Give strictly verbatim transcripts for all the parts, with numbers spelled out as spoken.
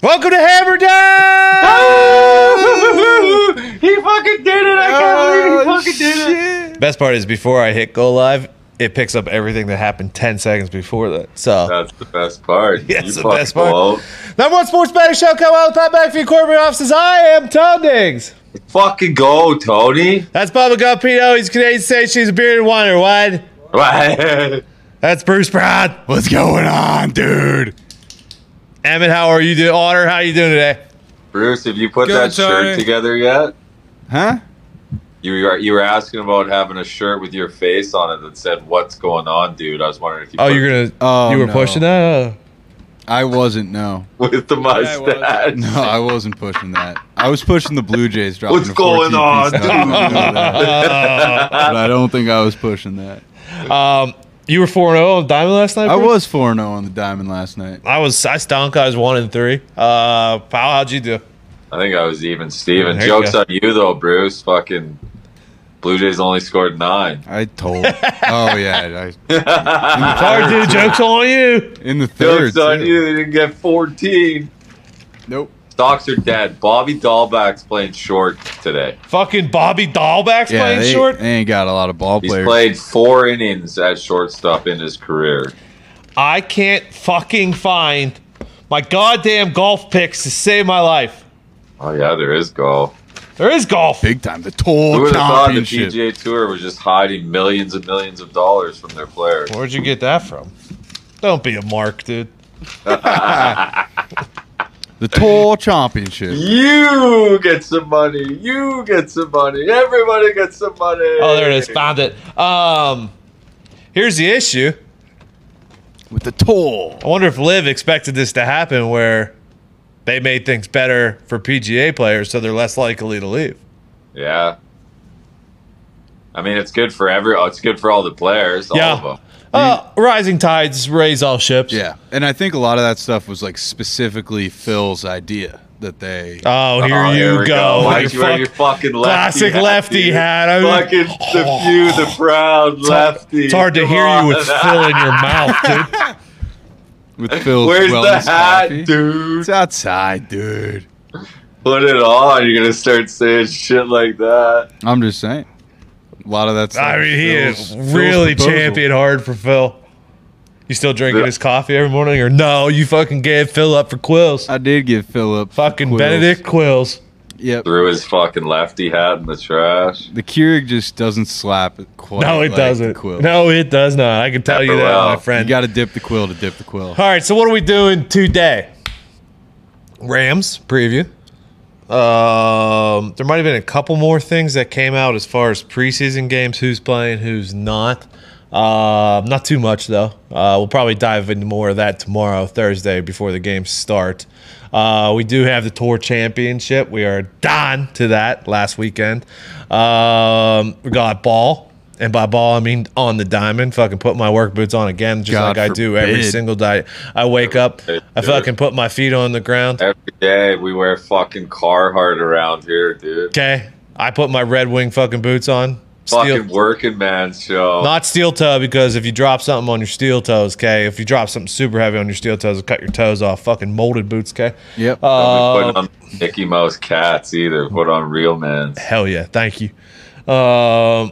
Welcome to Hammer Down! He fucking did it! I can't believe he fucking did it! Best part is before I hit go live, it picks up everything that happened ten seconds before that. So that's the best part. Yeah, that's you the best part. Blow. Number one sports betting show come out with Pat McAfee, corporate offices. I am Tom Diggs. Fucking go, Tony. That's Bubba Gumpino. He's Canadian station. He's a bearded wonder. What? That's Bruce Brown. What's going on, dude? Emmett, how are you doing? Otter, how are you doing today? Bruce, have you put Good, that Tony. shirt together yet? Huh? You were you were asking about having a shirt with your face on it that said "What's going on, dude?" I was wondering if you. Oh, put you're gonna. Oh, you were no. pushing that. Oh. I wasn't, no. with the mustache. No, I wasn't pushing that. I was pushing the Blue Jays dropping What's a going fourteen on, piece dude? nut. You know that. But I don't think I was pushing that. Um, you were four and zero on Diamond last night. I Bruce? was four and oh on the Diamond last night. I was. I stunk. I was one and three. Uh, Pal, how'd you do? I think I was even. Steven, There you jokes go. on you though, Bruce. Fucking Blue Jays only scored nine. I told. Oh, yeah. Sorry, dude. Joke's on you. I, in the third. Jokes on too. you. They didn't get fourteen. Nope. Stocks are dead. Bobby Dahlback's playing short today. Fucking Bobby Dahlback's Yeah, playing they, short. they ain't got a lot of ball He's players. played four innings at shortstop in his career. I can't fucking find my goddamn golf picks to save my life. Oh yeah, there is golf. There is golf. Big time. The Who Tour would have thought the P Championship. G A Tour was just hiding millions and millions of dollars from their players? Where'd you get that from? Don't be a mark, dude. The Tour Championship. You get some money. You get some money. Everybody gets some money. Oh, there it is. Found it. Um, here's the issue. With the Tour. I wonder if Liv expected this to happen where they made things better for P G A players so they're less likely to leave. Yeah. I mean, it's good for every. Oh, it's good for all the players. All Yeah. of them. Uh, rising tides raise all ships. Yeah. And I think a lot of that stuff was like specifically Phil's idea that they. Oh, here Oh, you here we go. Why'd Your you wear fuck- your fucking lefty classic hat, lefty dude? hat. I mean- Fucking the few, the proud lefty. It's hard to Come hear on. you with Phil in your mouth, dude. With Phil's Where's the wellness hat, coffee. dude? It's outside, dude. Put it on. You're gonna start saying shit like that. I'm just saying. A lot of that stuff. I mean, he Phil's- is Phil's really proposal. champion hard for Phil. You still drinking Yeah. his coffee every morning, or no? You fucking gave Phil up for Quills. I did give Philip Fucking Benedict Quills. Yep. Threw his fucking lefty hat in the trash. The Keurig just doesn't slap it quite. No, it like doesn't. The quill. No, it does not. I can tell you that, Well, my You friend. got to dip the quill to dip the quill. All right, so what are we doing today? Rams preview. Um, there might have been a couple more things that came out as far as preseason games, who's playing, who's not. Uh, not too much though. Uh, we'll probably dive into more of that tomorrow, Thursday, before the games start. Uh, we do have the Tour Championship. We are done to that last weekend. Um, we got ball. And by ball, I mean on the diamond. Fucking put my work boots on again, just God like I do every forbid. single day. I wake up, I fucking put my feet on the ground. Every day we wear fucking Carhartt around here, dude. Okay, I put my Red Wing fucking boots on. Fucking Steel, working man show. not steel toe, because if you drop something on your steel toes, okay, if you drop something super heavy on your steel toes, it'll cut your toes off. Fucking molded boots, okay. Yep. Don't Uh, be putting on Mickey Mouse cats either. Put on real man's. Hell yeah, thank you. Um,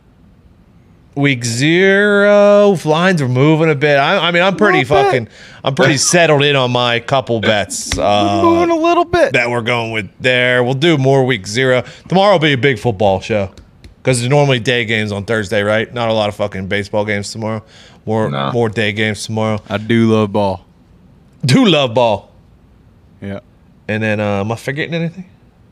week zero lines are moving a bit. I, I mean, I'm pretty Little bit. fucking, I'm pretty settled in on my couple bets. Uh, Moving a little bit. that we're going with there. We'll do more week zero. Tomorrow will be a big football show because there's normally day games on Thursday, right? Not a lot of fucking baseball games tomorrow. More No. more day games tomorrow. I do love ball. Do love ball. Yeah. And then, uh, am I forgetting anything?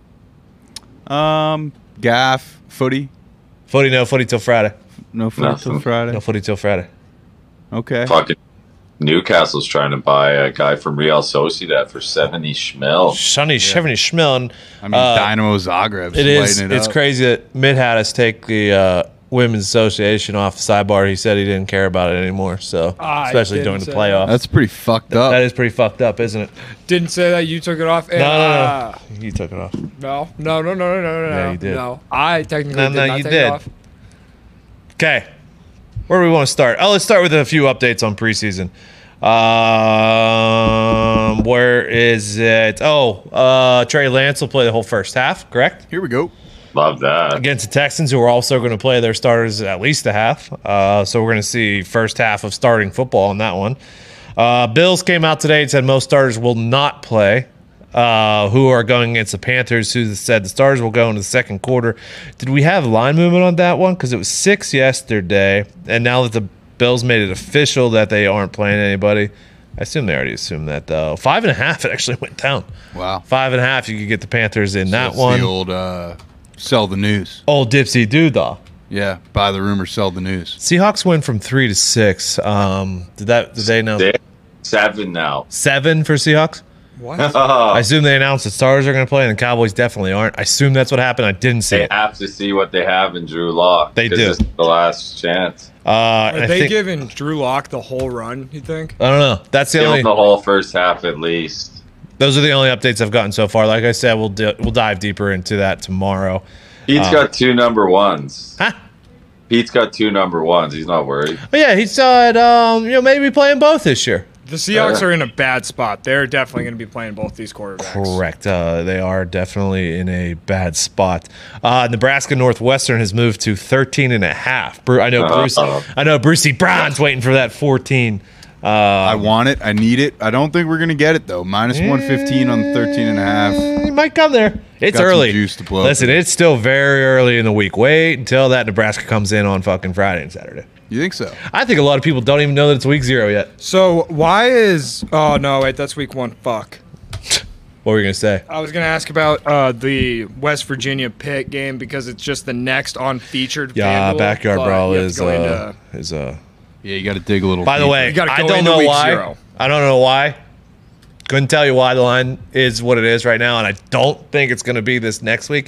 Um, gaff, footy. Footy, no footy till Friday. No footy Nothing. till Friday. No footy till Friday. Okay. Fucking Newcastle's trying to buy a guy from Real Sociedad for seventy schmil. Sonny Chevrolet Schmill. And, I mean, uh, Dynamo Zagreb's It is. lighting it It's up. crazy that Mitt had us take the uh, Women's Association off the sidebar. He said he didn't care about it anymore. So, I especially didn't during the say playoffs. That's pretty fucked up. That is pretty fucked up, isn't it? Didn't say that. You took it off. And, No, no, no. uh, You took it off. no, no, no, no, no, no, no. Yeah, you did. No, I technically No, did no, not you take did. it off. Okay. Where do we want to start? Oh, let's start with a few updates on preseason. Um, where is it? Oh, uh, Trey Lance will play the whole first half, correct? Here we go. Love that. Against the Texans, who are also going to play their starters at least a half. Uh, so we're going to see first half of starting football in that one. Uh, Bills came out today and said most starters will not play. Uh, who are going against the Panthers, who said the starters will go into the second quarter. Did we have line movement on that one? Because it was six yesterday, and now that the Bills made it official that they aren't playing anybody, I assume they already assumed that, though. Five and a half, it actually went down. Wow. Five and a half, you could get the Panthers in So that it's one. The old uh, sell the news. Old Dipsy Doodah. Yeah, buy the rumor, sell the news. Seahawks went from three to six. Um, did that? Did they know? Six, seven now. Seven for Seahawks? What? I assume they announced the starters are going to play, and the Cowboys definitely aren't. I assume that's what happened. I didn't see They it. have to see what they have in Drew Lock. They do. This is the last chance. Uh, Are and I they think, giving Drew Lock the whole run, you think? I don't know. That's the Give only. them the whole first half at least. Those are the only updates I've gotten so far. Like I said, we'll di- we'll dive deeper into that tomorrow. Pete's Uh, got two number ones. Huh? Pete's got two number ones. He's not worried. But yeah, he said, um, you know, maybe playing both this year. The Seahawks Uh, are in a bad spot. They're definitely going to be playing both these quarterbacks. Correct. Uh, they are definitely in a bad spot. Uh, Nebraska Northwestern has moved to thirteen and a half. Bru- I know Bruce. Uh-oh. I know Brucey Brown's waiting for that fourteen. Uh, I want it. I need it. I don't think we're going to get it, though. Minus one fifteen on the thirteen and a half. He might come there. It's Got some early. juice to blow Listen, through. it's still very early in the week. Wait until that Nebraska comes in on fucking Friday and Saturday. You think so? I think a lot of people don't even know that it's week zero yet. So why is? Oh no, wait, that's week one. Fuck. What were you gonna say? I was going to ask about uh, the West Virginia Pitt game because it's just the next on featured. Yeah, FanDuel, backyard but brawl you have to is go uh, into- is uh. Yeah, you got to dig a little. By the deeper. way, You gotta I go don't into know week why. zero. I don't know why. Couldn't tell you why the line is what it is right now, and I don't think it's going to be this next week.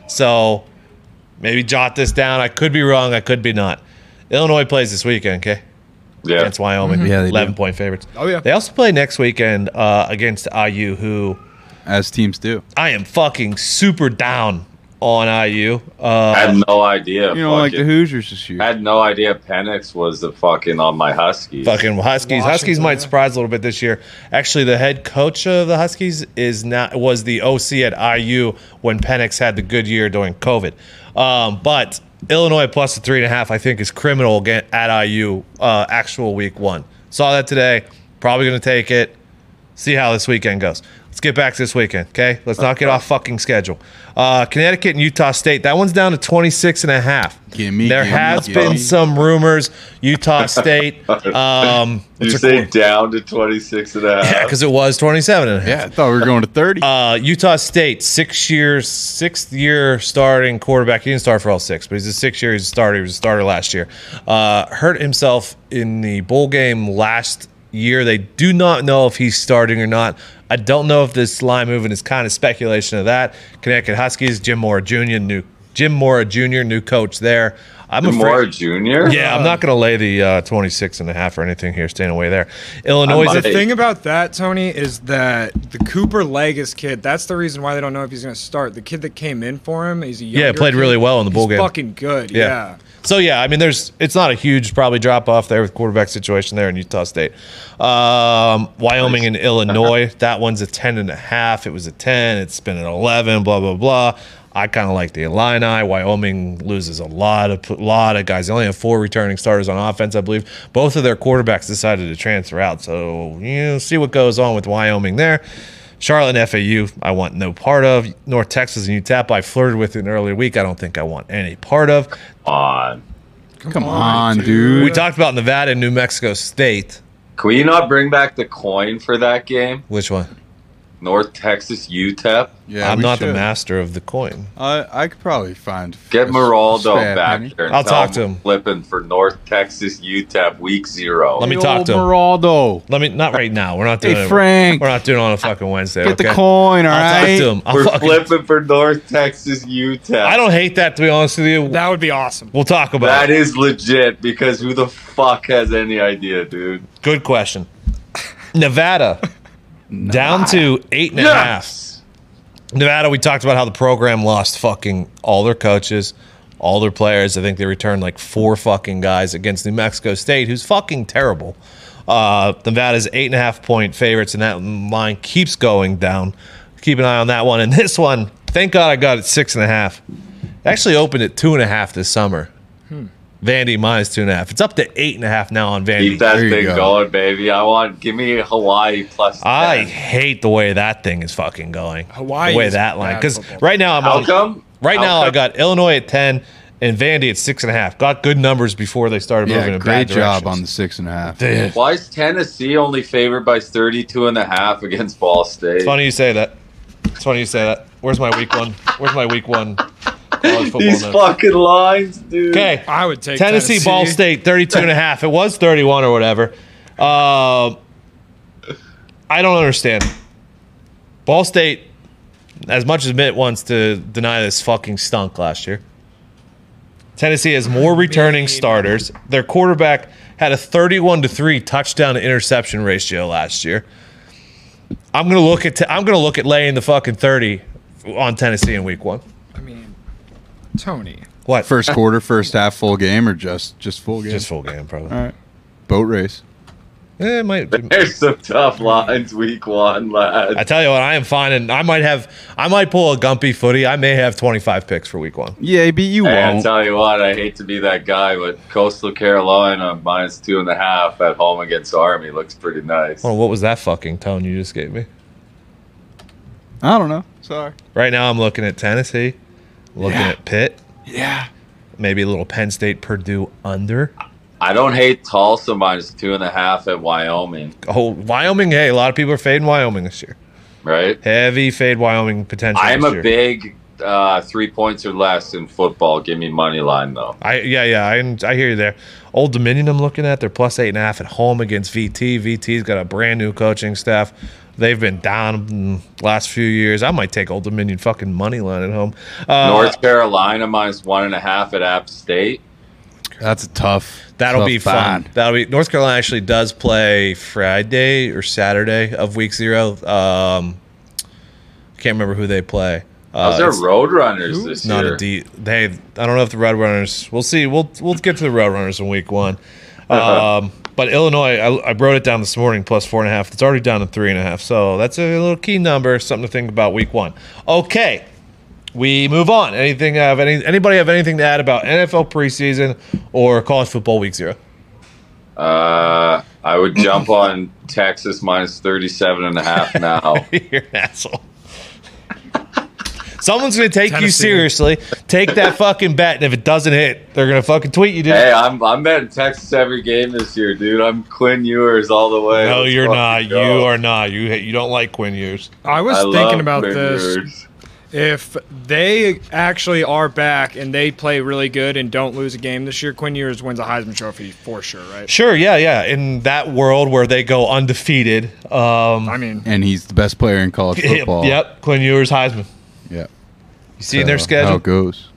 So maybe jot this down. I could be wrong. I could be not. Illinois plays this weekend, okay? Yeah. Against Wyoming. Yeah, they do. eleven point favorites. Oh, yeah. They also play next weekend uh, against I U, who as teams do. I am fucking super down on I U. I Uh, had no idea. You know, like the fucking- Hoosiers this year. I had no idea Penix was the fucking on my Huskies. fucking Huskies. Huskies Washington, might yeah. surprise a little bit this year. Actually, the head coach of the Huskies is not was the O C at I U when Penix had the good year during COVID. Um, but Illinois plus the three and a half, I think, is criminal again at I U. Uh, actual week one. Saw that today. Probably going to take it. See how this weekend goes. Let's get back to this weekend, okay? Let's not get off fucking schedule. Uh, Connecticut and Utah State. That one's down to twenty-six and a half. Gimme, there gimme, has gimme. been some rumors. Utah State. Um, Did you what's say it called? down to twenty-six and a half? Yeah, because it was twenty-seven and a half. Yeah, I thought we were going to thirty. Uh, Utah State, six years, sixth year starting quarterback. He didn't start for all six, but he's a six year. He's a starter. He was a starter last year. Uh, hurt himself in the bowl game last year. They do not know if he's starting or not. I don't know if this line movement is kind of speculation of that. Connecticut Huskies, Jim Mora Junior, new Jim Mora Junior, new coach there. I'm afraid. More junior? Yeah, I'm not going to lay the uh, twenty-six and a half or anything here. Staying away there. Illinois. might. The thing about that, Tony, is that the Cooper Legis kid, that's the reason why they don't know if he's going to start. The kid that came in for him, he's a younger Yeah, played kid. really well in the bowl He's game. fucking good, yeah. So yeah, I mean, there's it's not a huge probably drop off there with quarterback situation there in Utah State, um, Wyoming and Illinois. That one's a ten and a half. It was a ten. It's been an eleven. Blah blah blah. I kind of like the Illini. Wyoming loses a lot of lot of guys. They only have four returning starters on offense, I believe. Both of their quarterbacks decided to transfer out. So you know, see what goes on with Wyoming there. Charlotte and F A U, I want no part of. North Texas and U T E P, I flirted with in an earlier week. I don't think I want any part of. On. Come on, dude. We talked about Nevada and New Mexico State. Can we not bring back the coin for that game? Which one? North Texas U T E P? Yeah, I'm we not the should. master of the coin. I I could probably find. Get a Maraldo spare back penny. there. And I'll tell talk to him. Flipping for North Texas U T E P week zero. Let me Hey, talk old to him. Maraldo. Let me not right now. We're not doing Hey, it. Frank. We're not doing it on a fucking Wednesday. Get okay? the coin, all I'll right? talk to him. I'll We're fucking- flipping for North Texas U T E P. I don't hate that, to be honest with you. That would be awesome. We'll talk about That it. is legit because who the fuck has any idea, dude? Good question. Nevada down to eight and a half. Yes. Nevada, we talked about how the program lost fucking all their coaches, all their players. I think they returned like four fucking guys against New Mexico State, who's fucking terrible. Uh, Nevada's eight and a half point favorites, and that line keeps going down. Keep an eye on that one. And this one, thank God I got it six and a half. Actually opened at two and a half this summer. Hmm. Vandy minus two and a half. It's up to eight and a half now on Vandy. Keep that There you thing go. going, baby. I want. Give me Hawaii plus. I ten. hate the way that thing is fucking going. Hawaii the way is that line, bad because football. right now I'm How on. come? Right How now I come? got Illinois at ten and Vandy at six and a half. Got good numbers before they started moving Yeah, in great bad job directions. on the six and a half. Dude, Why is Tennessee only favored by thirty-two and a half against Ball State? it's funny you say that. It's funny you say that. Where's my week one? Where's my week one college football These notes? fucking lines, dude. Okay. I would take Tennessee, Tennessee. Ball State, thirty-two and a half. It was thirty-one or whatever. Um, I don't understand. Ball State, as much as Mitt wants to deny this, fucking stunk last year. Tennessee has more returning mean- starters. Their quarterback had a thirty-one to three touchdown to interception ratio last year. I'm gonna look at. T- I'm gonna look at laying the fucking thirty on Tennessee in week one. I mean, Tony. What? First quarter, first half, full game, or just just full game? Just full game, probably. All right. Boat race. Eh, it might. There's some tough lines week one, lads. I tell you what, I am finding. I might have. I might pull a Gumpy footy. I may have twenty-five picks for week one. Yeah, but you Hey, I won't. tell you what, I hate to be that guy, but Coastal Carolina minus two and a half at home against Army looks pretty nice. Well, what was that fucking tone you just gave me? I don't know. Sorry. Right now, I'm looking at Tennessee, looking Yeah. at Pitt, Yeah. maybe a little Penn State, Purdue under. I don't hate Tulsa minus two and a half at Wyoming, Oh, Wyoming. Hey, a lot of people are fading Wyoming this year. right? Heavy fade Wyoming potential. I'm this a year. big uh, three points or less in football. Give me money line though. I yeah yeah I, I hear you there. Old Dominion, I'm looking at. They're plus eight and a half at home against V T. V T's got a brand new coaching staff. They've been down in the last few years. I might take Old Dominion fucking money line at home. Uh, North Carolina minus one and a half at App State. That's a tough. That'll tough be fun. bad. That'll be North Carolina actually does play Friday or Saturday of week zero. Um, can't remember who they play. Uh, How's their it's Roadrunners who this not year? a D. They I don't know if the Roadrunners. We'll see. We'll we'll get to the Roadrunners in week one. Um, but Illinois, I, I wrote it down this morning plus four and a half. It's already down to three and a half. So that's a little key number. Something to think about week one. Okay. We move on. Anything have any anybody have anything to add about N F L preseason or college football week zero? Uh, I would jump on Texas minus thirty-seven and a half now. You're an asshole. Someone's gonna take you Tennessee. seriously. Take that fucking bet, and if it doesn't hit, they're gonna fucking tweet you, dude. Hey, I'm I'm betting Texas every game this year, dude. I'm Quinn Ewers all the way. no, Let's you're fucking not. go. You are not. You you don't like Quinn Ewers. I was I thinking love about Quinn this. Ewers. If they actually are back and they play really good and don't lose a game this year, Quinn Ewers wins a Heisman Trophy for sure, right? Sure, yeah, yeah. In that world where they go undefeated, um, I mean, And he's the best player in college football. yep, Quinn Ewers, Heisman. Yeah. You see their So, schedule? How it goes.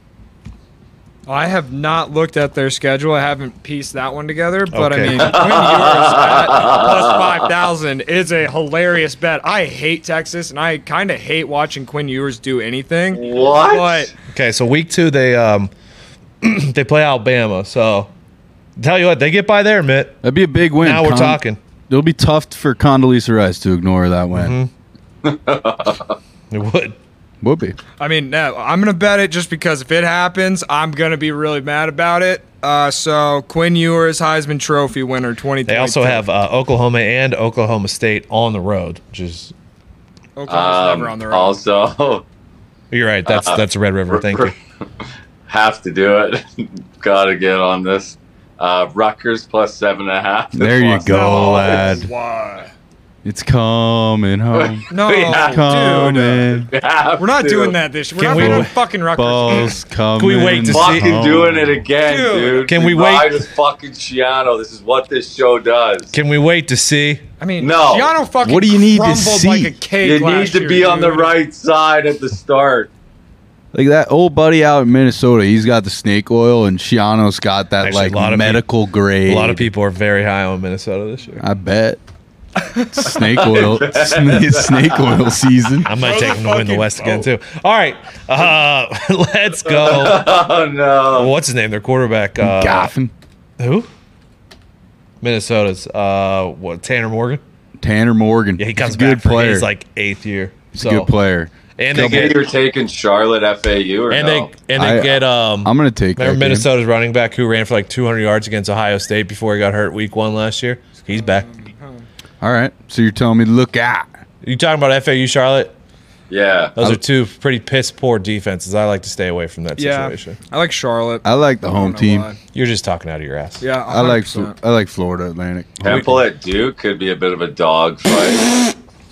I have not looked at their schedule. I haven't pieced that one together, but Okay. I mean, Quinn Ewers at plus five thousand is a hilarious bet. I hate Texas, and I kind of hate watching Quinn Ewers do anything. What? But Okay, so week two they um they play Alabama. So tell you what, they get by there, Mitt. That'd be a big win. Now we're Con- talking. It'll be tough for Condoleezza Rice to ignore that win. It would. Would be. I mean, no, I'm gonna bet it just because if it happens, I'm gonna be really mad about it. Uh, so Quinn Ewers, Heisman Trophy winner, twenty twenty. They also have uh, Oklahoma and Oklahoma State on the road, which is Oklahoma's Um, never on the road. also, you're right. That's that's a Red River. Thank you. have to do it. Gotta get on this. Uh, Rutgers plus seven and a half. There you go, No, lad. Why? It's coming home. No, We have dude. Coming. Have We're not to. doing that this year. We're Can not we- doing fucking Rutgers. Balls coming. Can we wait to see- Fucking home. doing it again, Dude. dude. Can we wait- ride as fucking Shiano. This is what this show does. Can we wait to see? I mean, No. Gianno fucking What do you need to crumbled see? like a cake You need last to year, be on the dude. right side at the start. Like that old buddy out in Minnesota, he's got the snake oil, and Shiano's got that Actually, like a lot of medical grade. A lot of people are very high on Minnesota this year. I bet. Snake oil, it's snake oil season. I might Throw take the them to win the fucking West again boat. too. All right, uh, let's go. Oh no. What's his name? Their quarterback. Uh, Goffin. Who? Minnesota's uh, what Tanner Morgan. Tanner Morgan. Yeah, he comes He's a good back for player. his like eighth year. He's So a good player. and They they get get you're taking Charlotte F A U or and no? they and they I- get um. I'm gonna take that Remember game. Minnesota's running back who ran for like two hundred yards against Ohio State before he got hurt week one last year. He's back. All right. So you're telling me to look out. You talking about F A U Charlotte? yeah. Those are two pretty piss poor defenses. I like to stay away from that Yeah, situation. I like Charlotte. I like the I home don't know team. why. You're just talking out of your ass. Yeah, I like one hundred percent. I like Florida Atlantic. Temple at Duke could be a bit of a dog fight.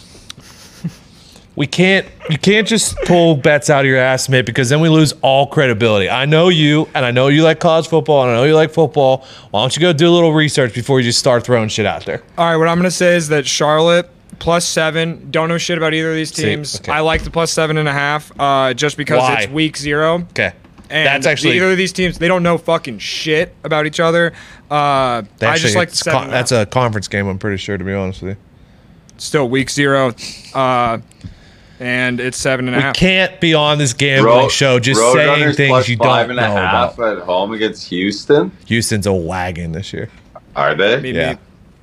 We can't you can't just pull bets out of your ass, mate, because then we lose all credibility. I know you, and I know you like college football, and I know you like football. Why don't you go do a little research before you just start throwing shit out there? All right, what I'm gonna say is that Charlotte plus seven. Don't know shit about either of these See, teams. okay. I like the plus seven and a half, uh, just because Why? it's week zero. Okay. And That's actually either of these teams, they don't know fucking shit about each other. Uh, they I actually- just like the it's seven. con- that's a conference game, I'm pretty sure, to be honest with you. still week zero, uh, and it's seven and a We half. can't be on this gambling Road- show just saying Roadrunners things plus you five don't and a know half about. at home against Houston. Houston's a wagon this year. Are they? Meep, Yeah. meep.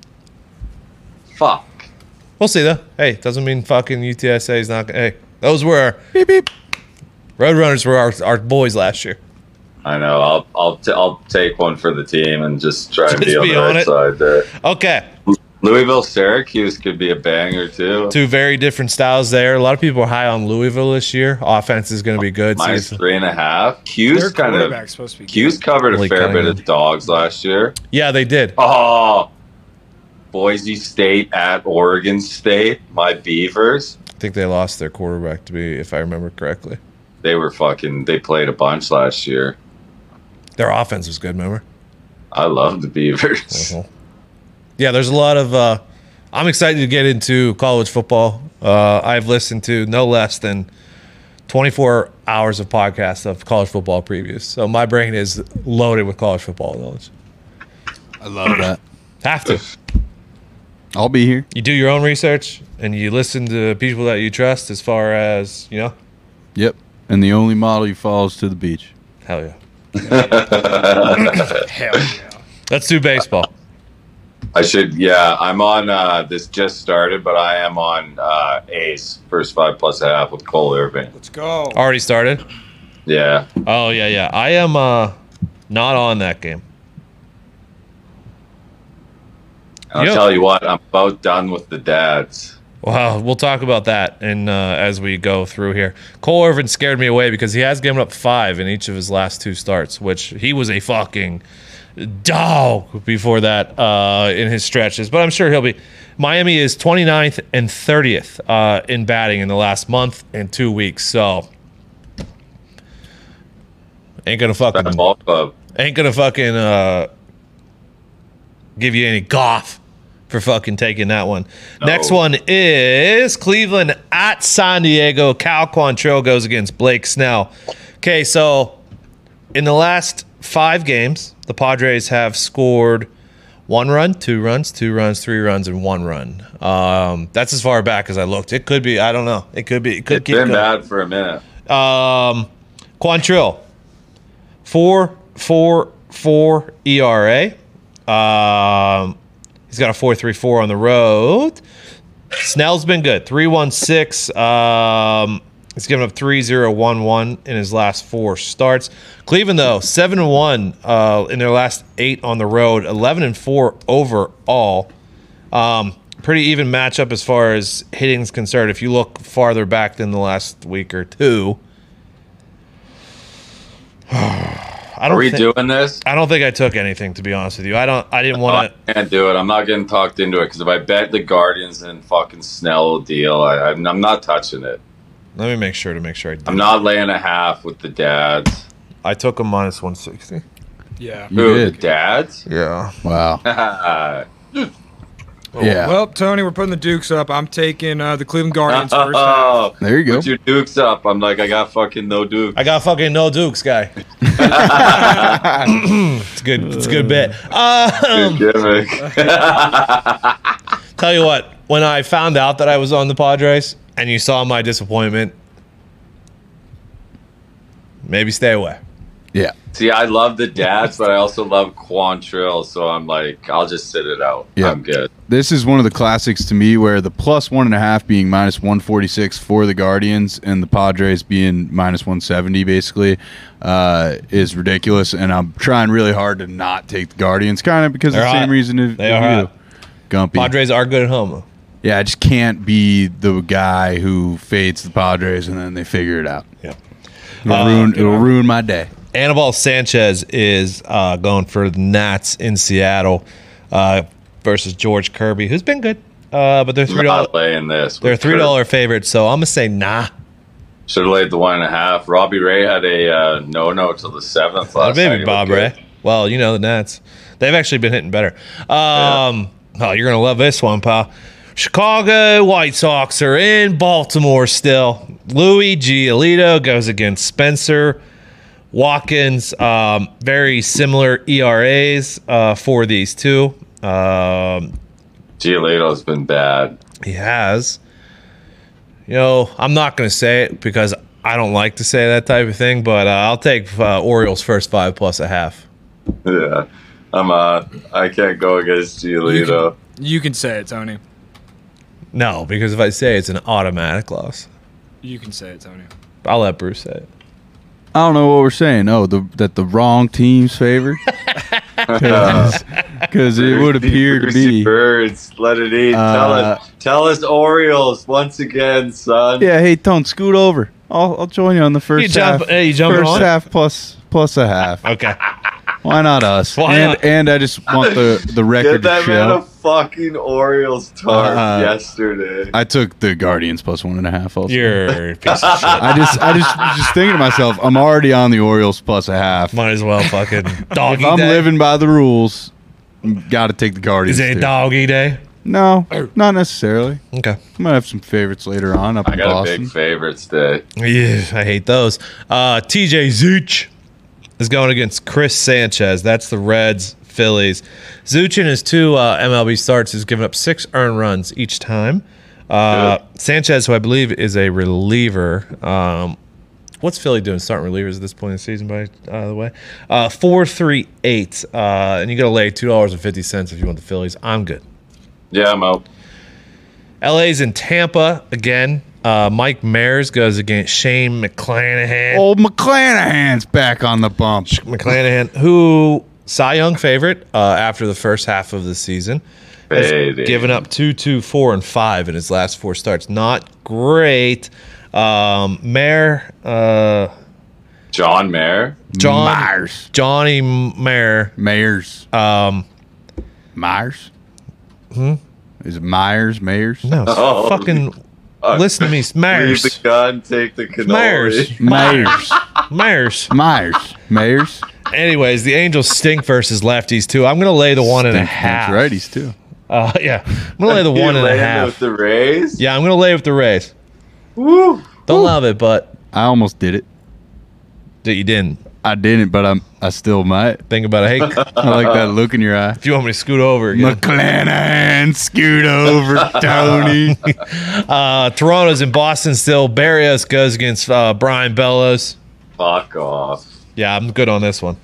Fuck. We'll see though. Hey, doesn't mean fucking U T S A is not. Hey, those were beep beep. Roadrunners were our, our boys last year. I know. I'll I'll t- I'll take one for the team and just try and Just be on be the on right it. side there. Okay, Louisville Syracuse could be a banger too. two very different styles there. A lot of people are high on Louisville this year. Offense is going to be good. See Minus if- three and a half. Their Q's kind of quarterback's supposed to be. Q's covered a Blake fair Cunningham. bit of dogs last year. yeah, they did. Oh, Boise State at Oregon State. My Beavers. I think they lost their quarterback to be, if I remember correctly. They were fucking. They played a bunch last year. Their offense was good. Remember? I love the Beavers. Mhm. Yeah, there's a lot of. Uh, I'm excited to get into college football. Uh, I've listened to no less than twenty-four hours of podcasts of college football previews. So my brain is loaded with college football knowledge. I love that. Have to. I'll be here. You do your own research and you listen to people that you trust as far as, you know, Yep. And the only model you follow is to the beach. hell yeah. Hell yeah. Let's do baseball. I should. Yeah, I'm on. Uh, this just started, but I am on uh, Ace first five plus a half with Cole Irving. Let's go. Already started? Yeah. Oh, yeah, yeah. I am uh, not on that game. I'll Yep. tell you what. I'm about done with the dads. Well, we'll talk about that and uh, as we go through here. Cole Irvin scared me away because he has given up five in each of his last two starts, which he was a fucking dog before that uh, in his stretches. But I'm sure he'll be. Miami is twenty-ninth and thirtieth uh, in batting in the last month and two weeks. So ain't gonna fucking That ball club. ain't gonna fucking uh, give you any golf for fucking taking that one. No. Next one is Cleveland at San Diego. Cal Quantrill goes against Blake Snell. Okay, so in the last five games, the Padres have scored one run, two runs, two runs, three runs, and one run. Um, that's as far back as I looked. It could be, I don't know. It could be, it could It's keep been going. bad for a minute. Um, Quantrill, four four four E R A. Um, he's got a four three four on the road. Snell's been good, three one six. Um, he's given up three zero one one in his last four starts. Cleveland though, seven and one uh, in their last eight on the road, eleven and four overall. Um, pretty even matchup as far as hitting is concerned. If you look farther back than the last week or two, I Are don't. we thi- doing this? I don't think I took anything, to be honest with you. I don't. I didn't want to. I can't do it. I'm not getting talked into it because if I bet the Guardians and fucking Snell deal, I, I'm, I'm not touching it. Let me make sure to make sure I did. I'm not laying a half with the dads. I took a minus one sixty. Yeah. You Who, did. the dads? Yeah. Wow. Yeah. Well, Tony, we're putting the Dukes up. I'm taking uh, the Cleveland Guardians first. half. Oh, There you go. put your Dukes up. I'm like, I got fucking no Dukes. I got fucking no Dukes, guy. It's good. It's a good bet. Um, Good gimmick. tell you what, when I found out that I was on the Padres and you saw my disappointment, maybe stay away. Yeah. See, I love the dads, but I also love Quantrill, so I'm like, I'll just sit it out. Yeah. I'm good. This is one of the classics to me where the plus one and a half being minus one forty-six for the Guardians and the Padres being minus one seventy basically uh, is ridiculous. And I'm trying really hard to not take the Guardians, kind of because They're of the hot. same reason as They as are you. hot. Gumpy. Padres are good at home, though. Yeah, I just can't be the guy who fades the Padres and then they figure it out. Yeah. It'll, Uh, ruin, it'll ruin my day. Anibal Sanchez is uh, going for the Nats in Seattle uh, versus George Kirby, who's been good, uh, but they're three I'm dollar. not laying this. They're three dollar favorites, so I'm gonna say nah. Should have laid the one and a half. Robbie Ray had a uh, no-no till the seventh Uh, last night. maybe He Bob looked Ray. good. Well, you know the Nats. They've actually been hitting better. Um, Oh, you're gonna love this one, pal. Chicago White Sox are in Baltimore still. Louis Giolito goes against Spencer Watkins. Um, very similar E R As uh, for these two. Um, Giolito's been bad. he has. You know, I'm not going to say it because I don't like to say that type of thing, but uh, I'll take uh, Orioles first five plus a half. Yeah, I'm. Uh, I can't go against You Giolito. can, you can say it, Tony. No, because if I say it's an automatic loss, You can say it, Tony. I'll let Bruce say it. I don't know what we're saying. Oh, the, that the wrong team's favored? Because it would appear to Brucey be. Birds, let it eat. Uh, tell us, tell us Orioles once again, son. Yeah, hey, Tone, scoot over. I'll, I'll join you on the first You jump- half. hey, you jumping first on it? half plus plus a half. Okay. Why not us? Why and not? and I just want the, the Get record to that man a show. fucking Orioles tarp Uh, yesterday. I took the Guardians plus one and a half. Also. You're a piece of shit. I just I just was just thinking to myself, I'm already on the Orioles plus a half. Might as well fucking doggy If I'm day. living by the rules, got to take the Guardians. Is it too. doggy day? No, not necessarily. Okay. I'm gonna have some favorites later on up I in got a Boston. big favorites day. Yeah, I hate those. Uh, T J Zuch is going against Chris Sanchez. That's the Reds, Phillies. Zuch in his two uh, M L B starts has given up six earned runs each time. Uh, Sanchez, who I believe is a reliever. Um, what's Philly doing starting relievers at this point in the season, by uh, the way? Uh, four three eight. Uh, and you got to lay two dollars and fifty cents if you want the Phillies. I'm good. Yeah, I'm out. L A's in Tampa again. Uh, Mike Mayers goes against Shane McClanahan. Old McClanahan's back on the bump. McClanahan, who Cy Young favorite uh, after the first half of the season, has Baby. given up two, two, four, and five in his last four starts. Not great. Um, Mayer, uh, John Mayer. John Myers. Johnny Mayer. Mayers. Um, Myers. Hmm. Is it Myers? Mayers? no, Oh. fucking listen to me, Leave Mayers, the gun, take the cannoli. Myers, Myers. Myers. Myers. Mayers. Anyways, the Angels stink versus lefties too. I'm gonna lay the one and a half. Righties too. Uh, yeah, I'm gonna lay the You one and a laying half. with the Rays. Yeah, I'm gonna lay with the Rays. Woo. Don't love it, but I almost did it. that you didn't. I didn't, but I'm. I still might. Think about it. Hey, I like that look in your eye. if you want me to scoot over again. McClanahan, scoot over, Tony. Uh, Toronto's in Boston still. Barrios goes against uh, Brian Bellows. Fuck off. Yeah, I'm good on this one.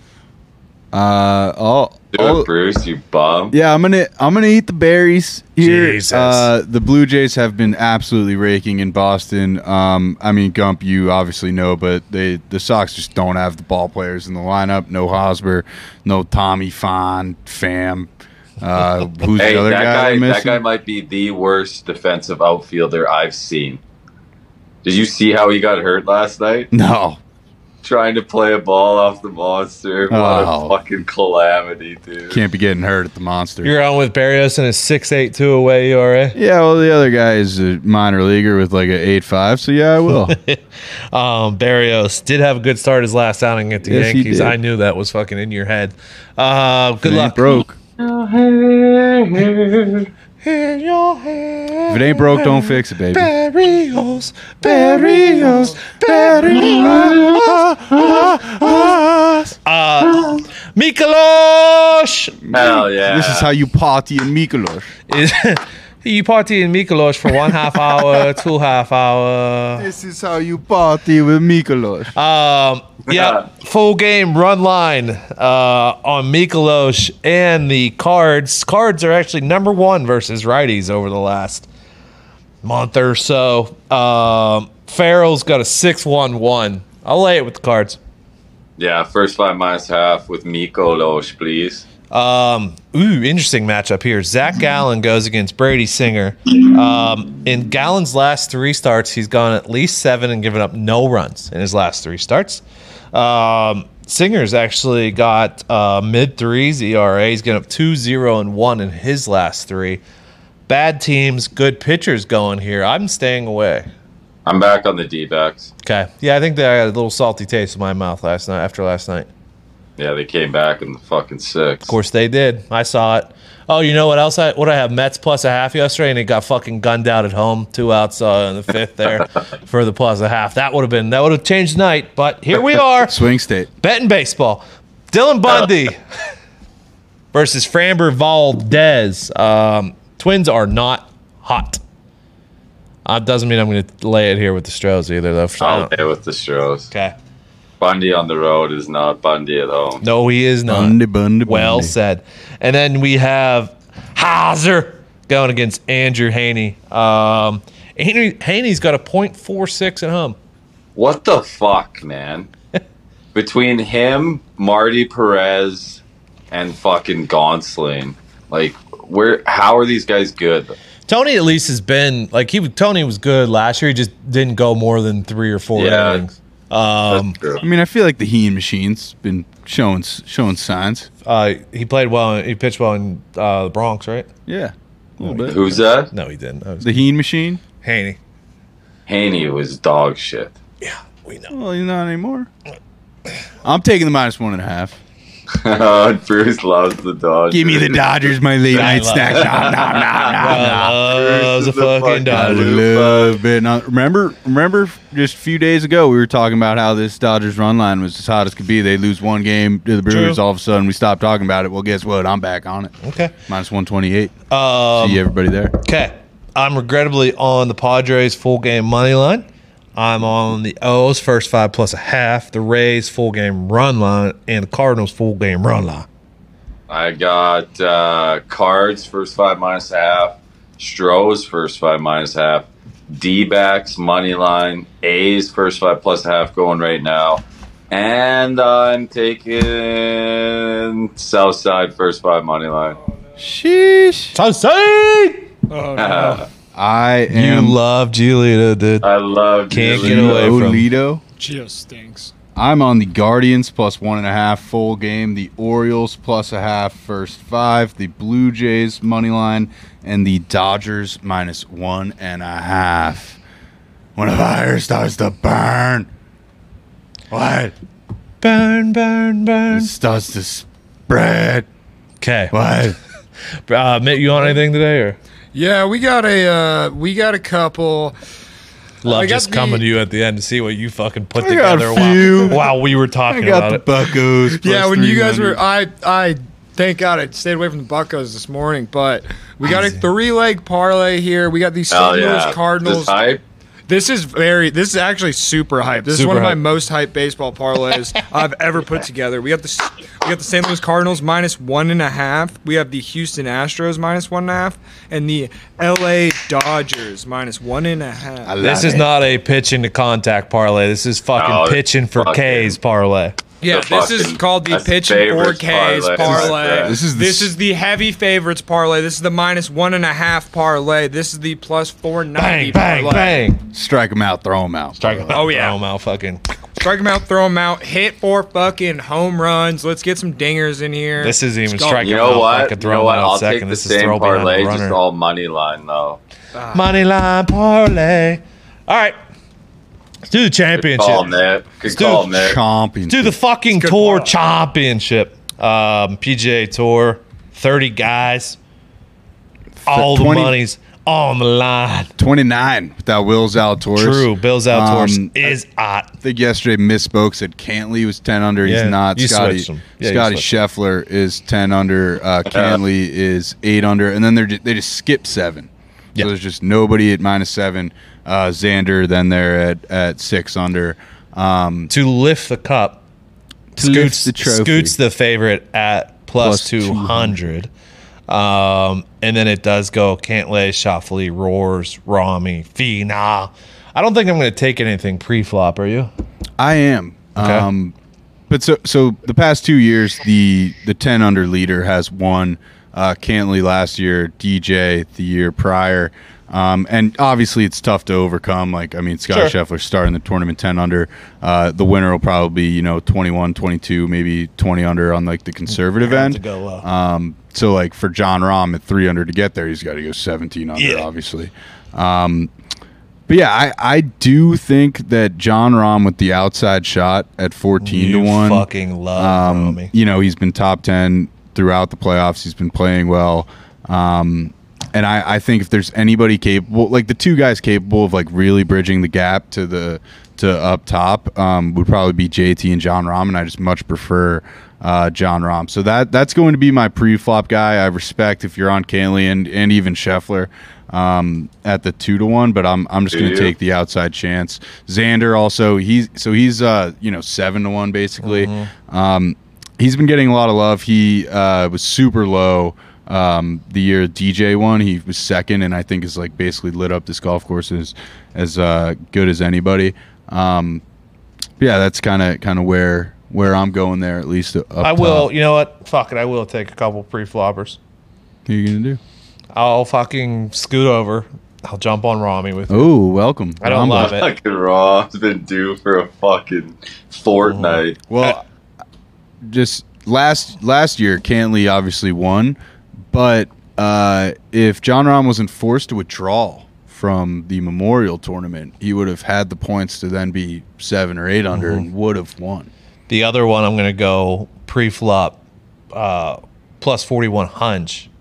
Uh, oh, Do oh, it, Bruce, you bum. yeah. I'm gonna. I'm gonna eat the berries here. Jesus. Uh, the Blue Jays have been absolutely raking in Boston. Um, I mean, Gump, you obviously know, but they the Sox just don't have the ball players in the lineup. No Hosmer, no Tommy Pham, Pham. Uh, who's Hey, the other that guy? guy, we're that missing? guy might be the worst defensive outfielder I've seen. Did you see how he got hurt last night? No. Trying to play a ball off the monster. What Oh. a fucking calamity, dude. Can't be getting hurt at the monster. You're on with Barrios and his six eight two away E R A. Yeah, well, the other guy is a minor leaguer with like an eight five, so yeah, I will. Um, Barrios did have a good start his last outing at the Yes, he Yankees. did. I knew that was fucking in your head. Uh, good If it luck. ain't broke. In your head. If it ain't broke, don't fix it, baby. Barrios, Barrios, Barrios. Uh, Mikolos Hell yeah. This is how you party in Mykolos. is You party in Mykolos for one half hour, two half hour. This is how you party with Mykolos. Um, yeah, full game run line uh, on Mykolos and the Cards. Cards are actually number one versus righties over the last month or so. Um, Farrell's got a six one one. I'll lay it with the Cards. Yeah, first five minus half with Mykolos, please. Um, ooh, interesting matchup here. Zach Gallen goes against Brady Singer. Um, in Gallen's last three starts, he's gone at least seven and given up no runs in his last three starts. Um, Singer's actually got uh, mid threes E R A. He's given up two, zero, and one in his last three. Bad teams, good pitchers going here. I'm staying away. I'm back on the D-backs. Okay. Yeah, I think that I got a little salty taste in my mouth last night after last night. Yeah, they came back in the fucking six. Of course they did. I saw it. Oh, you know what else? I what I have Mets plus a half yesterday, and it got fucking gunned out at home. Two outs uh, in the fifth there for the plus a half. That would have been that would have changed the night. But here we are, Swing state. betting baseball. Dylan Bundy versus Framber Valdez. Um, twins are not hot. Uh, doesn't mean I'm going to lay it here with the Stros either, though. I'll lay with the Stros. Okay. Bundy on the road is not Bundy at home. No, he is not. Bundy, Bundy, Well Bundy. said. And then we have Hauser going against Andrew Haney. Um, Haney Haney's got a point four six at home. What the fuck, man? Between him, Marty Perez, and fucking Gonsling, like, where? How are these guys good? Tony at least has been like he. Tony was good last year. He just didn't go more than three or four Yeah. innings. Um, That's true. I mean, I feel like the Heen machine's been showing showing signs. uh, he played well. He pitched well in uh, the Bronx, right? Yeah, a little bit. Who's that? No, he didn't. That was The Heen machine? Haney. Haney was dog shit. Yeah, we know. Well, he's not anymore. I'm taking the minus one and a half. Bruce loves the Dodgers. Give me the Dodgers, my late I night love snack. it. Nom, nom, nom, nom, nom. Loves a Bruce is the fucking fucking I Dodger. love it. Now, remember, remember, just a few days ago, we were talking about how this Dodgers run line was as hot as could be. They lose one game to the Brewers, True. all of a sudden we stopped talking about it. Well, guess what? I'm back on it. Okay. Minus one twenty-eight. Um, See everybody there. Okay. I'm regrettably on the Padres full game money line. I'm on the O's first five plus a half, the Rays full game run line, and the Cardinals full game run line. I got uh, Cards first five minus half, Stros first five minus half, D-backs money line, A's first five plus half going right now, and I'm taking Southside first five money line. Sheesh. Southside! Oh no. I You am love Giolito, dude. I love Can't Gilly. get away from- Lido. Just stinks. I'm on the Guardians plus one and a half full game, the Orioles plus a half first five, the Blue Jays money line, and the Dodgers minus one and a half. When a fire starts to burn, what? Burn, burn, burn. It starts to spread. Okay. What? Uh, Mitt, you on anything today? Or Yeah, we got a uh, we got a couple. love I got just the- coming to you at the end to see what you fucking put I got a together few. while, while we were I talking got about the it. Buccos. plus Yeah, when you guys three were, hundred. I I thank God I stayed away from the Buccos this morning, but we got a Easy. three leg parlay here. We got these Hell Saint Louis yeah. Cardinals. This hype? This is very. This is actually super hype. This Super is one of my hype. most hype baseball parlays I've ever put together. We got the we got the Saint Louis Cardinals minus one and a half. We have the Houston Astros minus one and a half, and the L A Dodgers minus one and a half. I This love is it. not a pitching to contact parlay. This is fucking No, it's pitching for fucking- K's parlay. Yeah, The this is fucking- called the that's pitch and four favorites Ks parlay. parlay. This is the this s- is the heavy favorites parlay. This is the minus one and a half parlay. This is the plus four ninety Bang, bang, parlay. bang. Strike them out, throw them out. Strike him out. Oh, yeah. Throw him out. Fucking. Strike them out, throw them out, hit four fucking home runs. Let's get some dingers in here. This isn't even Let's go. strike You him know out. what? Fucking You throw know him what? out I'll second. take the This is same throw behind parlay, the just runner. all money line though. Money line parlay. All right. Let's do the Good championship. call, Nick. Good do call, Nick. Champion. Do the fucking good tour parlay. championship. Um, P G A Tour. thirty guys. All the twenty money's on the line. twenty-nine without Will Zalatoris. True. Bill Zalatoris Um, is hot. I think yesterday misspoke, said Cantley was ten under. He's Yeah, not. you Scotty switched him. Yeah, you Scotty switched Scheffler is ten under. Uh, Cantley is eight under, and then they are they just skip seven. Yeah. So there's just nobody at minus seven. Uh, Xander then there at, at six under. Um, To lift the cup, To lift Scoots the trophy. Scoots the favorite at plus, Plus two hundred. Um, and then it does go Cantlay, Shoffley, Roars, Rami, Fina. I don't think I'm going to take anything pre-flop. Are you? I am. Okay. Um, but so so the past two years, the the ten under leader has won. Uh, Cantley last year, D J the year prior. Um, and obviously it's tough to overcome. Like, I mean, Scotty Sure. Scheffler starting the tournament ten under. Uh, the winner will probably be, you know, twenty-one, twenty-two, maybe twenty under on like the conservative Have end. to go low. Um, so like for John Rahm at three under to get there, he's got to go seventeen under, Yeah. obviously. Um, but yeah, I, I do think that John Rahm with the outside shot at fourteen You to one. fucking love Um, Rami. you know, he's been top ten throughout the playoffs. He's been playing well. Um, and I, I think if there's anybody capable, like the two guys capable of like really bridging the gap to the to up top, um, would probably be J T and John Rahm, and I just much prefer uh, John Rahm. So that that's going to be my pre-flop guy. I respect if you're on Cantley and and even Scheffler um, at the two to one, but I'm I'm just going to Yeah. take the outside chance. Xander also he's so he's uh you know seven to one basically. Um, he's been getting a lot of love. He uh, was super low. Um, the year D J won, he was second, and I think is like basically lit up this golf course as as uh, good as anybody. Um, yeah, that's kind of kind of where where I'm going there, at least. Up I will. top. You know what? Fuck it. I will take a couple pre-floppers. What are you gonna do? I'll fucking scoot over. I'll jump on Rami with you. Oh, welcome. I don't Ramba. love it. Fucking Rahm's been due for a fucking fortnight. Well, just last last year, Cantley obviously won, but uh, if John Rahm wasn't forced to withdraw from the Memorial Tournament, he would have had the points to then be seven or eight under and would have won. The other one, I'm going to go pre-flop uh, plus forty-one hunch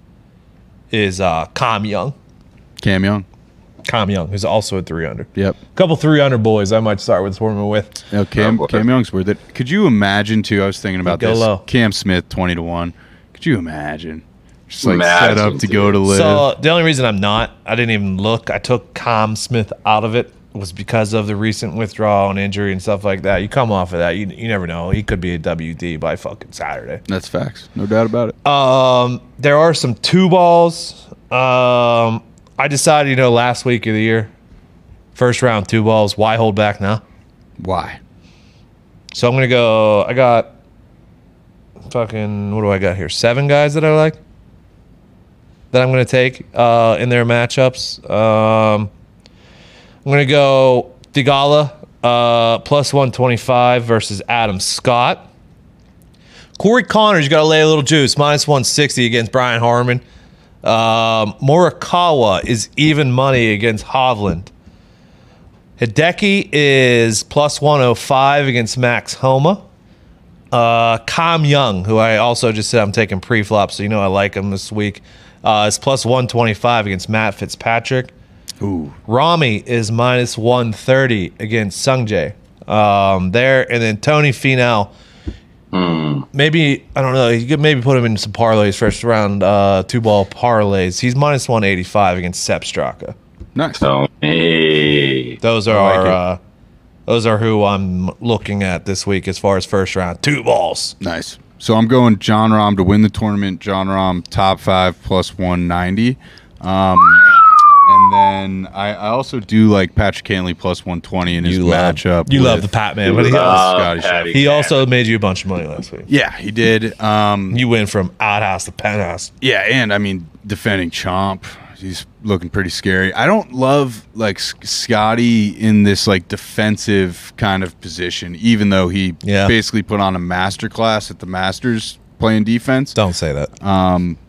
is uh, Com Young. Cam Young. Com Young, who's also at three under. Yep. Couple three under boys I might start with this tournament with. No, Cam, Oh, boy. Cam Young's worth it. Could you imagine, too? I was thinking about Go this. low. Cam Smith, twenty to one. Could you imagine? Just like Imagine, set up to go dude. to live. So the only reason I'm not, I didn't even look. I took Com Smith out of it was because of the recent withdrawal and injury and stuff like that. You come off of that, you you never know. He could be a W D by fucking Saturday. That's facts. No doubt about it. Um, there are some two balls. Um, I decided, you know, last week of the year, first round two balls. Why hold back now? Why? So I'm gonna go. I got fucking. What do I got here? Seven guys that I like that I'm gonna take uh, in their matchups. Um, I'm gonna go Thigala uh, plus one twenty-five versus Adam Scott. Corey Connors, you got to lay a little juice, minus one sixty against Brian Harmon. Um, Morikawa is even money against Hovland. Hideki is plus one oh five against Max Homa. Uh, Com Young, who I also just said I'm taking pre-flop, so you know I like him this week, uh, is plus one twenty-five against Matt Fitzpatrick. Ooh. Rami is minus one thirty against Sungjae. Um, there, and then Tony Finau. Maybe, I don't know, you could maybe put him in some parlays, first round uh, two ball parlays. He's minus one eighty-five against Sepp Straka. Nice. Tony. Those are I like our, it. uh, those are who I'm looking at this week as far as first round two balls. Nice. So I'm going John Rahm to win the tournament. John Rahm top five plus one ninety. Um, and then I, I also do like Patrick Cantley plus one twenty in his You love, matchup. you love with- the Pat man, but he, Uh, also, Scotty Patty he Cat. also made you a bunch of money last week. Yeah, he did. Um, You went from outhouse to penthouse. yeah, and I mean defending Chomp. He's looking pretty scary. I don't love like S- Scotty in this like defensive kind of position, even though he Yeah. basically put on a master class at the Masters playing defense. Don't say that. Um,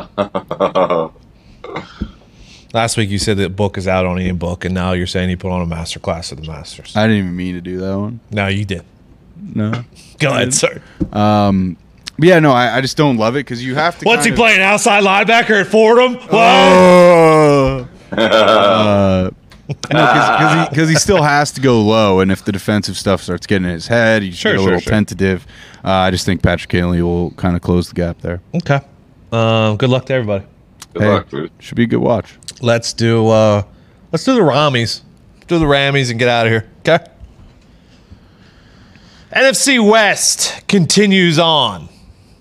Last week you said that book is out on ebook, and now you're saying you put on a master class at the Masters. I didn't even mean to do that one. No, you did. No. Go ahead, sir. But yeah, no, I, I just don't love it because you have to. What's he kind of- playing? Outside linebacker at Fordham? What? Oh. uh, no, because he, 'cause he still has to go low, and if the defensive stuff starts getting in his head, you Sure, get a sure, little sure. tentative. Uh, I just think Patrick Cantley will kind of close the gap there. Okay. Um, good luck to everybody. Good Hey, luck, dude. should be a good watch. Let's do uh let's do the Rammies. Do the Rammies and get out of here. Okay. N F C West continues on.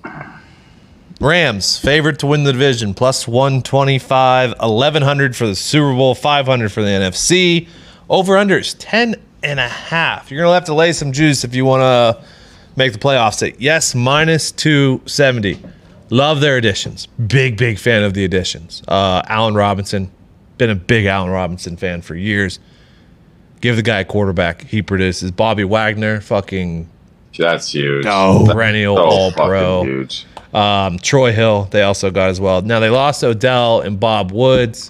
Rams favored to win the division, plus one twenty-five, eleven hundred for the Super Bowl, five hundred for the N F C. Over under is ten and a half. You're gonna have to lay some juice if you want to make the playoffs. At yes, minus two seventy. Love their additions. Big, big fan of the additions. Uh, Allen Robinson, been a big Allen Robinson fan for years. Give the guy a quarterback. He produces. Bobby Wagner, fucking That's huge. perennial So all fucking pro. huge. Um, Troy Hill, they also got as well. Now they lost Odell and Bob Woods.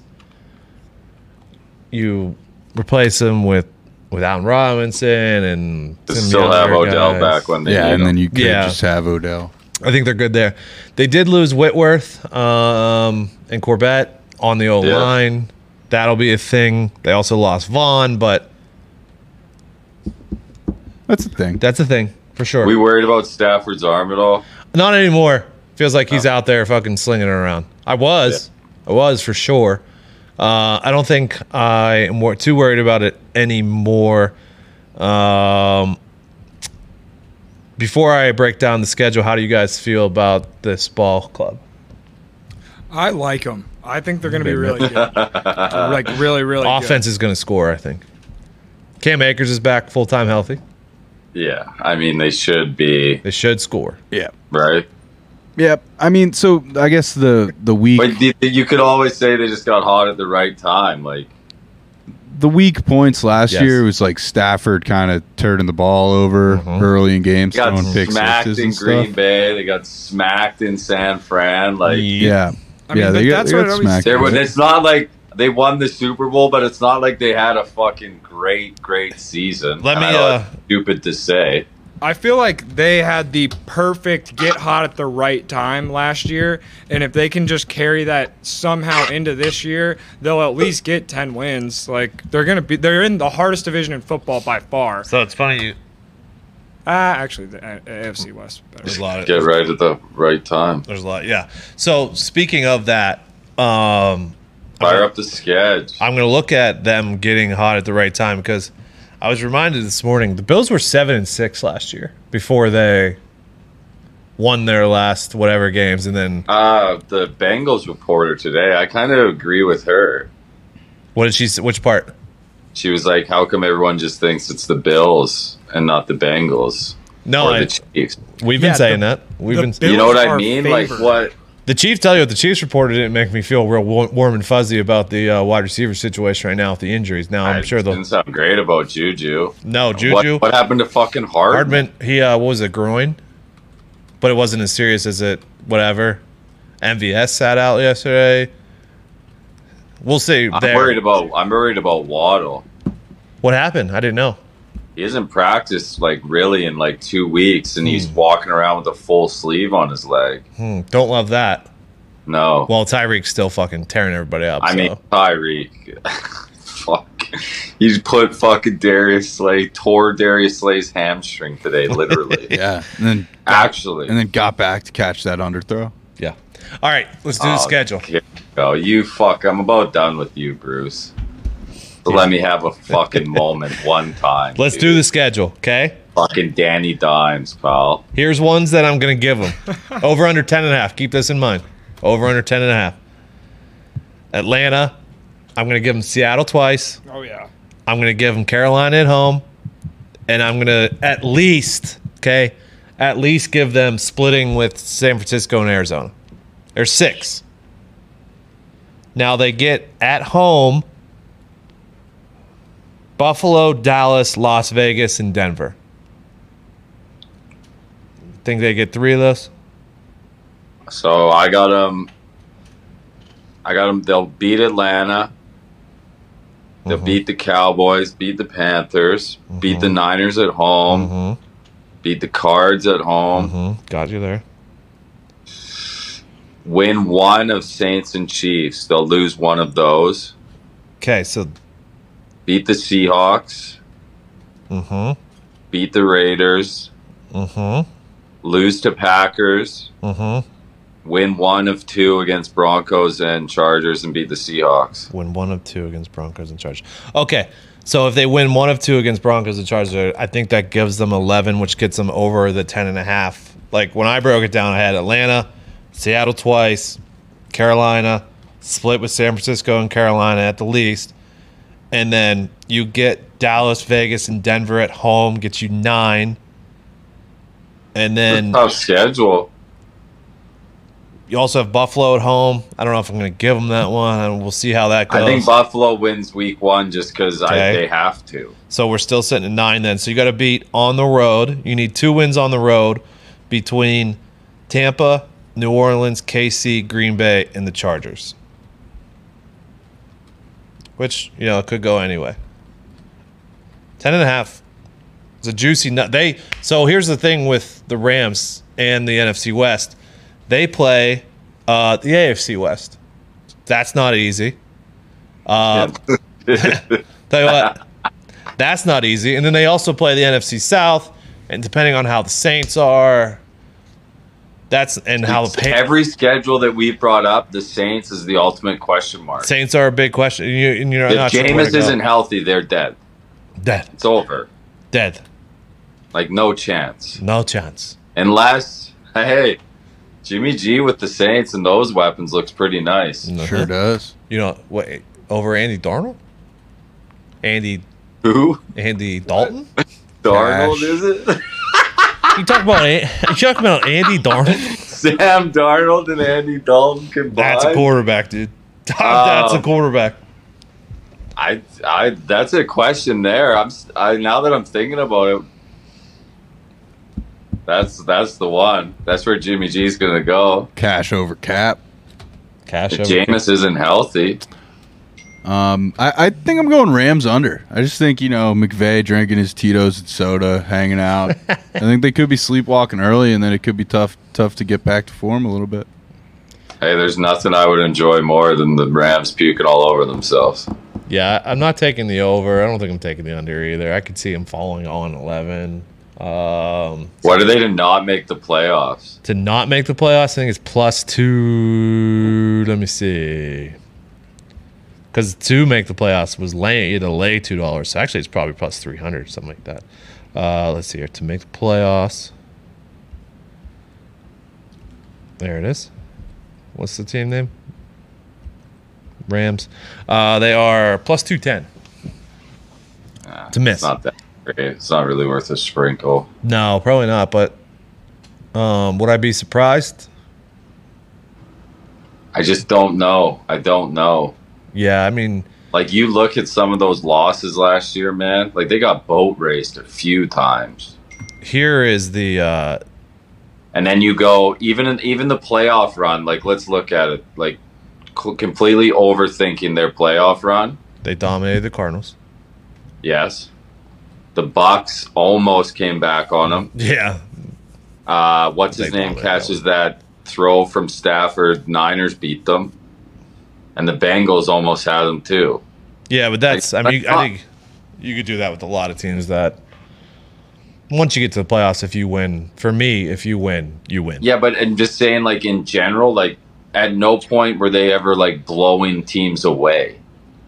You replace them with with Allen Robinson and To some still have younger Odell guys. back when they Yeah, need and him. then you could Yeah. just have Odell. I think they're good there. They did lose Whitworth um, and Corbett on the O Yeah. line. That'll be a thing. They also lost Vaughn, but That's the thing. that's a thing for sure. We worried about Stafford's arm at all? Not anymore. Feels like he's out there fucking slinging it around. I was. I was for sure. Uh, I don't think I am more, too worried about it anymore. Um, before I break down the schedule, how do you guys feel about this ball club? I like them. I think they're going to be really good. Like really, really Offense is going to score, I think. Cam Akers is back full-time healthy. Yeah, I mean they should be They should score. Yeah. right. Yep. I mean, so I guess the the weak But you, you could always say they just got hot at the right time. Like the weak points last Yes. year was like Stafford kind of turning the ball over Mhm. early in games, they got throwing pick smacked sixes in and Green stuff. Bay. They got smacked in San Fran. Like Yeah. I mean, yeah, but they got, that's they what got I always smacked. say. there was. It's not like they won the Super Bowl, but it's not like they had a fucking great, great season. Let And me, I know uh, it's stupid to say. I feel like they had the perfect get hot at the right time last year, and if they can just carry that somehow into this year, they'll at least get ten wins. Like they're gonna be, they're in the hardest division in football by far. So it's funny you. Ah, actually, the A- AFC West There's a better. lot of, Get right at the right time. There's a lot, yeah. So speaking of that, um, Fire up the sketch. I'm going to look at them getting hot at the right time because I was reminded this morning the Bills were seven and six last year before they won their last whatever games, and then Uh, the Bengals reporter today, I kind of agree with her. what did she? s- Which part? She was like, "How come everyone just thinks it's the Bills and not the Bengals No, or I, the Chiefs?" we've been Yeah, saying the- that. We've the been. Bills You know what I are mean? favored. Like what? The Chiefs tell you what the Chiefs reported didn't make me feel real wa- warm and fuzzy about the uh, wide receiver situation right now with the injuries. Now I'm I sure they'll. didn't sound great about Juju. No, What, Juju. what happened to fucking Hardman? Hardman, he uh, what was it, groin? But it wasn't as serious as it. Whatever. M V S sat out yesterday. We'll see. I'm there. worried about. I'm worried about Waddle. What happened? I didn't know. He hasn't practiced like really in like two weeks, and he's Hmm. walking around with a full sleeve on his leg. Hmm, don't love that. No, Well, Tyreek's still fucking tearing everybody up. I so. mean Tyreek. Fuck. He put fucking Darius Slay, tore Darius Slay's hamstring today, literally. Yeah. And then Actually. and then got back to catch that underthrow. yeah. All right, let's do the Oh, schedule. here we go. You fuck. I'm about done with you, Bruce. So let me have a fucking moment one time. Let's dude. do the schedule, okay? Fucking Danny Dimes, pal. Here's ones that I'm going to give them. Over under ten and a half. Keep this in mind. Over under ten and a half. Atlanta, I'm going to give them Seattle twice. Oh yeah. I'm going to give them Carolina at home. And I'm going to at least, okay, at least give them splitting with San Francisco and Arizona. There's six. Now they get at home Buffalo, Dallas, Las Vegas, and Denver. Think they get three of those? So I got them. I got them. They'll beat Atlanta. They'll Mhm. beat the Cowboys. Beat the Panthers. Beat the Mhm. Niners at home. Mm-hmm. Beat the Cards at home. Mm-hmm. Got you there. Win one of Saints and Chiefs. They'll lose one of those. Okay, so Beat the Seahawks. mm-hmm. Beat the Raiders. Mm-hmm. Lose to Packers. Mm-hmm. win one of two against Broncos and Chargers, and beat the Seahawks. Win one of two against Broncos and Chargers. Okay, so if they win one of two against Broncos and Chargers, I think that gives them eleven, which gets them over the ten and a half. Like when I broke it down, I had Atlanta, Seattle twice, Carolina, split with San Francisco and Carolina at the least, and then you get Dallas, Vegas, and Denver at home, gets you nine, and then Tough schedule. you also have Buffalo at home. I don't know if I'm going to give them that one, and we'll see how that goes. I think Buffalo wins week one just because Okay. they have to. So we're still sitting at nine then. So you got to beat on the road. You need two wins on the road between Tampa, New Orleans, K C, Green Bay, and the Chargers. Which, you know, it could go anyway. Ten and a half. It's a juicy nut. They so here's the thing with the Rams and the N F C West. They play uh, the A F C West. That's not easy. Uh, tell you what, that's not easy. And then they also play the N F C South, and depending on how the Saints are, that's and how the Pan- Every schedule that we've brought up, the Saints is the ultimate question mark. Saints are a big question. And you, and you're If not sure where to Jameis go. isn't healthy, they're dead. Dead, It's over. dead, Like, no chance. no chance. Unless, hey, Jimmy G with the Saints and those weapons looks pretty nice. Sure does. You know what? Over Andy Darnold, Andy Who? Andy Dalton. Darnold, Cash. is it? You talk about An- you talk about Andy Darnold. Sam Darnold and Andy Dalton combined? That's a quarterback, dude. That's a Um, quarterback. I, I, that's a question there. I'm, s- I now that I'm thinking about it, that's that's the one. That's where Jimmy G's gonna go. Cash over cap. Cash If over. Jameis isn't healthy, Um, I, I think I'm going Rams under. I just think, you know, McVay drinking his Tito's and soda, hanging out. I think they could be sleepwalking early, and then it could be tough tough to get back to form a little bit. hey, there's nothing I would enjoy more than the Rams puking all over themselves. Yeah, I'm not taking the over. I don't think I'm taking the under either. I could see him falling on eleven. Um, What are they to not make the playoffs? to not make the playoffs, I think it's plus two. Let me see. Because to make the playoffs was laying, you had to lay two dollars. So actually, it's probably plus three hundred, something like that. Uh, let's see here. To make the playoffs, there it is. What's the team name? Rams. Uh, they are plus two ten. Nah, To miss. It's not that great. It's not really worth a sprinkle. No, probably not. But um, would I be surprised? I just don't know. I don't know. Yeah, I mean, Like, you look at some of those losses last year, man. Like, they got boat raced a few times. here is the uh, And then you go, even in, even the playoff run, like, let's look at it. Like, c- completely overthinking their playoff run. they dominated the Cardinals. Yes. The Bucks almost came back on them. Yeah, Uh, what's his They name probably catches that throw from Stafford. Niners beat them. And the Bengals almost had them, too. yeah, but that's. I mean, Like, I think you could do that with a lot of teams. That once you get to the playoffs, if you win, for me, if you win, you win. Yeah, but I'm just saying, like, in general, like, at no point were they ever, like, blowing teams away.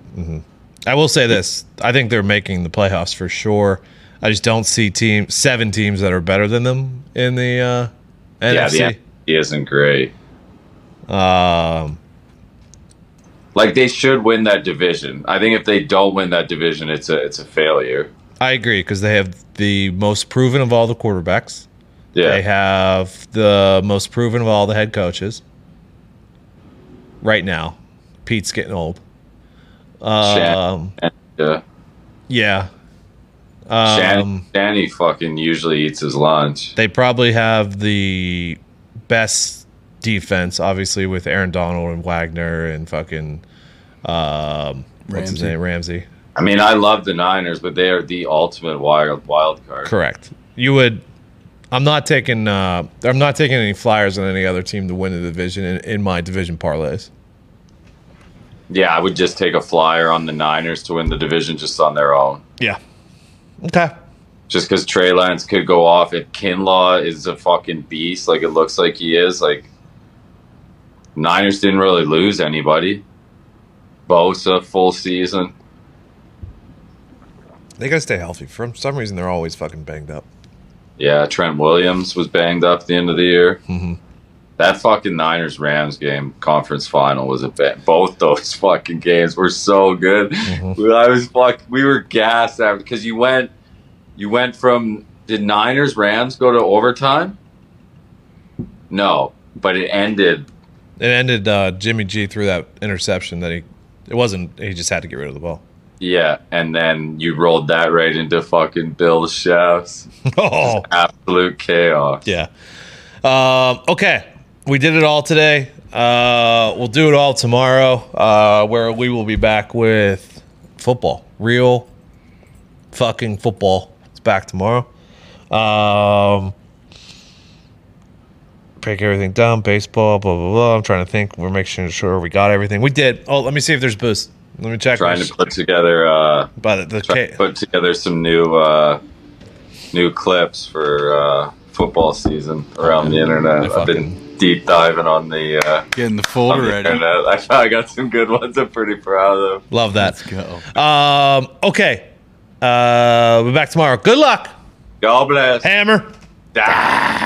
I will say this: I think they're making the playoffs for sure. I just don't see team seven teams that are better than them in the uh, N F C. Yeah, the N F C isn't great. Um, Like, they should win that division. I think if they don't win that division, it's a it's a failure. I agree because they have the most proven of all the quarterbacks. Yeah. They have the most proven of all the head coaches. Right now, Pete's getting old. Um, Shan- yeah. yeah. Shanny, Um, Shanny fucking usually eats his lunch. they probably have the best defense, obviously, with Aaron Donald and Wagner and fucking um, what's his Ramsey. name, Ramsey. I mean, I love the Niners, but they are the ultimate wild wild card. Correct. You would. I'm not taking. Uh, I'm not taking any flyers on any other team to win the division in, in my division parlays. Yeah, I would just take a flyer on the Niners to win the division just on their own. Yeah. Okay. Just because Trey Lance could go off. If Kinlaw is a fucking beast, like it looks like he is, like Niners didn't really lose anybody. Bosa, full season. They gotta stay healthy. For some reason, they're always fucking banged up. Yeah, Trent Williams was banged up at the end of the year. Mm-hmm. That fucking Niners-Rams game, conference final, was a bit. Both those fucking games were so good. Mm-hmm. I was fuck. We were gassed out because you went, you went from did Niners-Rams go to overtime? No, but it ended. It ended. Uh, Jimmy G threw that interception that he. It wasn't. He just had to get rid of the ball. Yeah, and then you rolled that right into fucking Bill Shafts. Oh, absolute chaos. Yeah. Um, okay. We did it all today. Uh, we'll do it all tomorrow, uh, where we will be back with football. Real fucking football. It's back tomorrow. Um, break everything down. Baseball, blah, blah, blah. I'm trying to think. We're making sure we got everything. We did. Oh, let me see if there's boost. Let me check. Trying to put together uh, But the trying K- to put together some new uh, new clips for uh, football season around the internet. I've been deep diving on the uh, Getting the folder on the ready. internet. I thought I got some good ones. I'm pretty proud of. Love that. Let's go. Um, okay. Uh, we'll be back tomorrow. Good luck. God bless. Hammer. Ah.